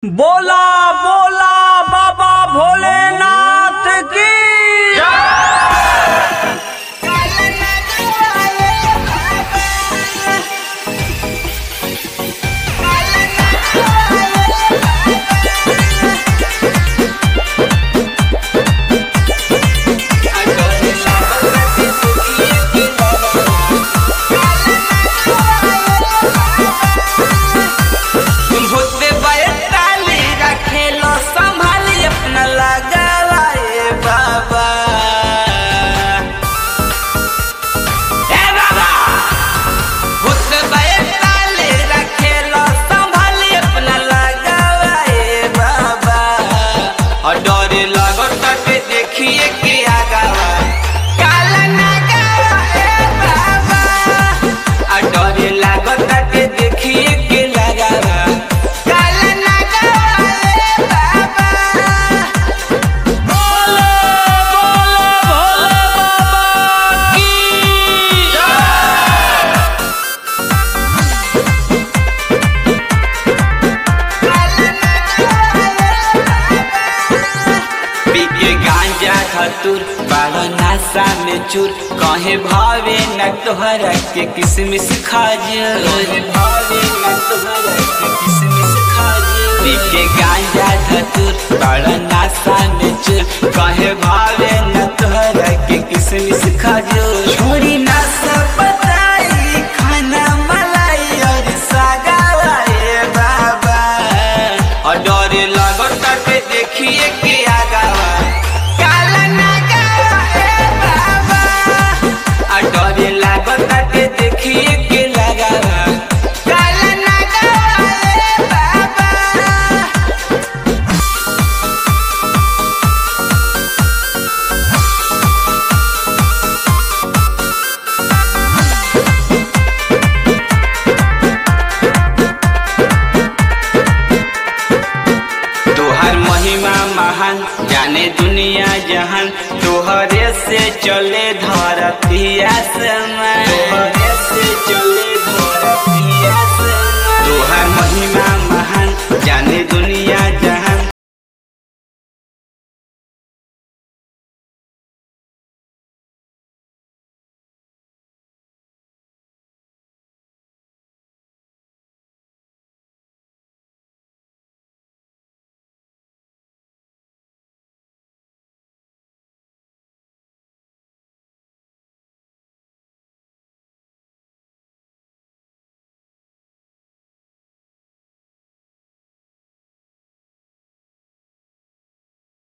बोला बोला बाबा भोलेनाथ की धतुर बाड़ा नासा में चूर कहे भावे न तोहरा के किसमिस खाजर भावे न तोहरा के किसमिस खाजर पीके गांजा धतुर बाड़ा नासा में चूर कहे भावे न तोहरा के किसमिस खाजर छोड़ी नासा बताई खाना मलाई और सागावाए बाबा और डरे लगता के देखिए के आगावा डरे लागता के देखिए के लगावा काला नागा बाबा। तोहर महिमा महान जाने दुनिया जहान तोहरे से चले धरती आसमान।